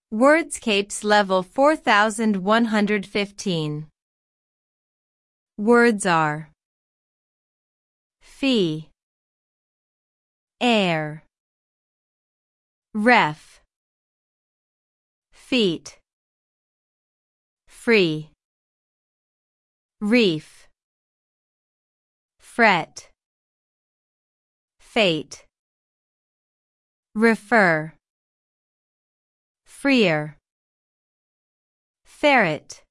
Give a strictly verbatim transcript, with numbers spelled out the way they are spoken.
Wordscapes level four thousand one hundred fifteen. Words are fee, air, ref, feet, free, reef, fret, fate, refer, freer, ferret.